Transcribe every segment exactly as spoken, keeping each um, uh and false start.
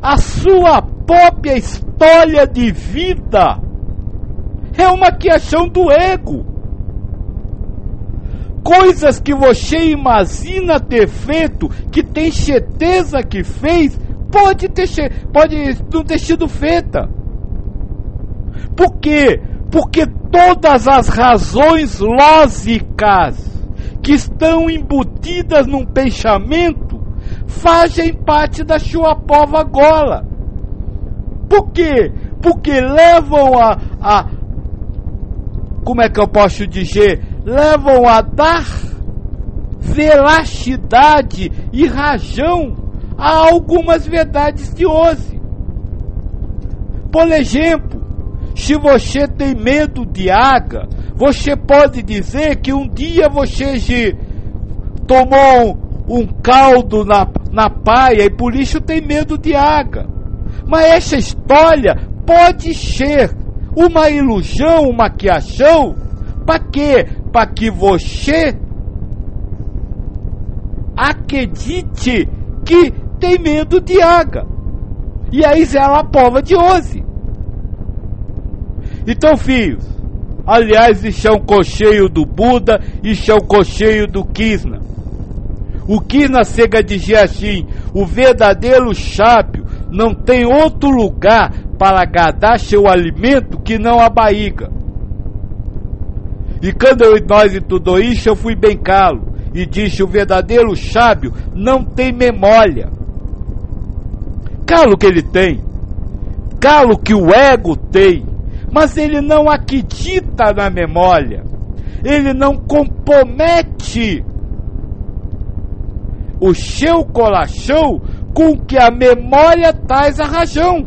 a sua própria história de vida é uma criação do ego. Coisas que você imagina ter feito, que tem certeza que fez, pode, ter, pode não ter sido feita. Por quê? Porque todas as razões lógicas que estão embutidas num pensamento fazem parte da sua prova gola. Por quê? Porque levam a, a... Como é que eu posso dizer? Levam a dar veracidade e razão a algumas verdades de hoje. Por exemplo, se você tem medo de água, você pode dizer que um dia você se tomou um, um caldo na, na praia e por isso tem medo de água. Mas essa história pode ser uma ilusão, uma criação. Para quê? Para que você acredite que tem medo de água. E aí é a prova de hoje. Então, filhos, aliás, isso é um cocheio do Buda, isso é um cocheio do Krishna. O Krishna chega a dizer assim: o verdadeiro sábio não tem outro lugar para agradar seu alimento que não a barriga. E quando eu, nós estudou isso, eu fui bem calo e disse: o verdadeiro sábio não tem memória. Calo que ele tem, calo que o ego tem, mas ele não acredita na memória, ele não compromete o seu coração com que a memória traz a razão.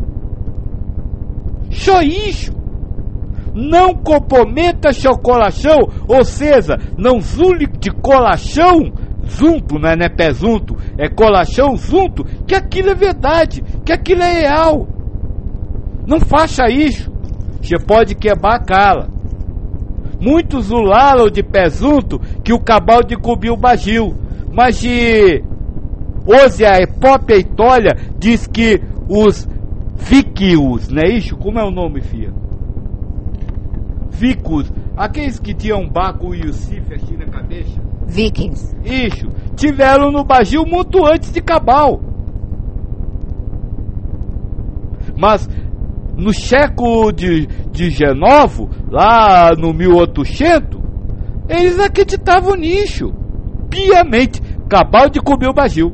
Só isso. Não comprometa seu coração, ou seja, não zule de coração junto, não é, não é pé junto, é coração junto, que aquilo é verdade, que aquilo é real. Não faça isso, você pode quebrar a cara. Muitos zularam de pé junto que o cabal de cobrir o bagil, mas de hoje a própria história diz que os vikings, não é isso? Como é o nome, filha? Vikings, aqueles que tinham um barco e o Yusuf assim na cabeça. Vikings. Isso, tiveram no Bagil muito antes de Cabal. Mas no século de, de dezenove, lá no mil e oitocentos, eles acreditavam nisso, piamente. Cabal de cobrir o Bagil.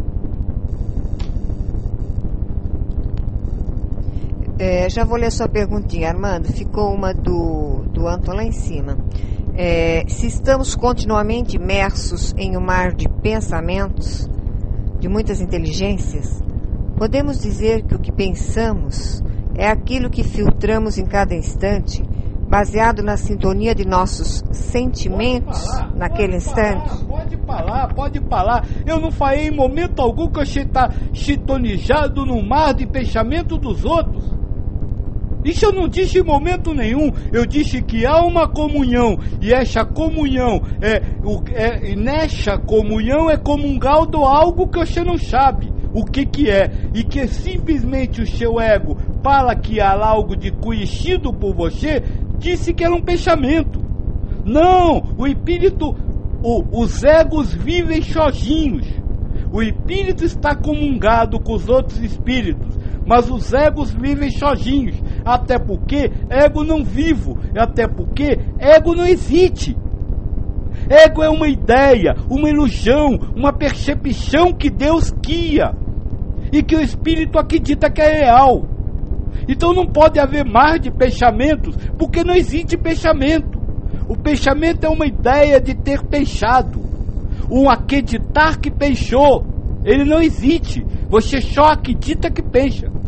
É, já vou ler sua perguntinha, Armando. Ficou uma do, do Anton lá em cima. É, se estamos continuamente imersos em um mar de pensamentos, de muitas inteligências, podemos dizer que o que pensamos é aquilo que filtramos em cada instante, baseado na sintonia de nossos sentimentos falar, naquele instante? Falar, pode falar, pode falar. Eu não falei em momento algum que você está sintonizado no mar de pensamento dos outros. Isso eu não disse em momento nenhum. Eu disse que há uma comunhão, e essa comunhão é, o, é nessa comunhão é comungar de algo que você não sabe o que que é, e que simplesmente o seu ego, para que há algo de conhecido por você, disse que era um pensamento. Não, o espírito, o, os egos vivem sozinhos. O espírito está comungado com os outros espíritos, mas os egos vivem sozinhos, até porque ego não vivo, até porque ego não existe. Ego é uma ideia, uma ilusão, uma percepção que Deus cria e que o espírito acredita que é real. Então não pode haver mar de pensamentos, porque não existe pensamento. O pensamento é uma ideia de ter pensado, um acreditar que pensou. Ele não existe. Você só acredita que pensa.